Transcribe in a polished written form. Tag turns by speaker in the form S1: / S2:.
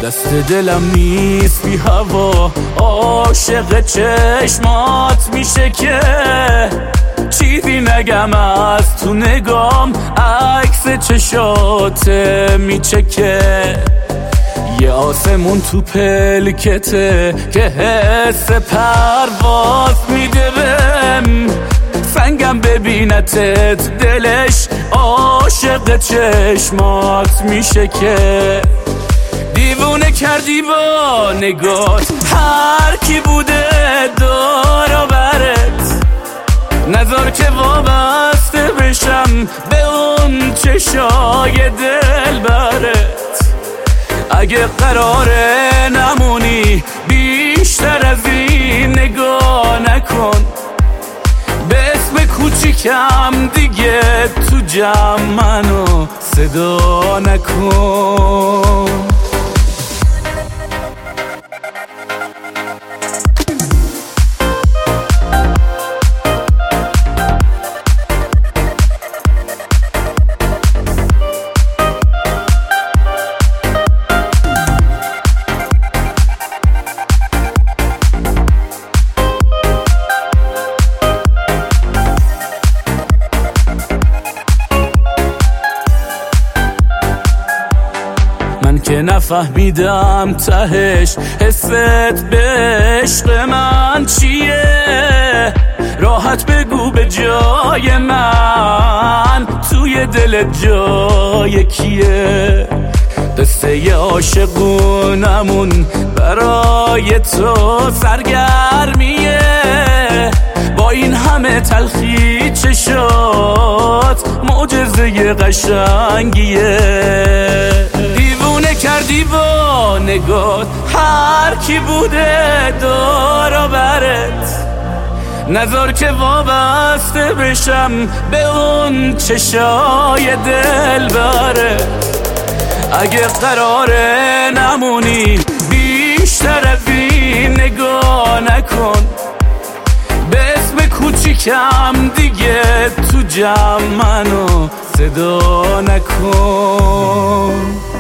S1: دست دلم نیست بی هوا، عاشق چشمات میشه که چیزی نگم از تو نگام، عکس چشات میچکه. یه آسمون تو پلکته که حس پرواز میده بهم، سنگم ببینتت دلش عاشق چشمات میشه که دیوونه کردی با نگات هر کی بوده دور و برت، نذار که وابسته بشم به اون چشای دل برت. اگه قراره نمونی بیشتر از این نگاه نکن، به اسم کوچیکم دیگه تو جمع منو صدا نکن. من که نفهمیدم تهش حست به عشق من چیه، راحت بگو به جای من توی دل جای کیه. قصه عاشقونمون برای تو سرگرمیه، با این همه تلخی چشات معجزه قشنگیه. دیوونه کردی با نگات هر کی بوده دور و برت، نذار که وابسته بشم به اون چشای دل برت. اگه قراره نمونی بیشتر از این نگاه نکن، به اسم کوچیکم دیگه تو جمع منو صدا نکن.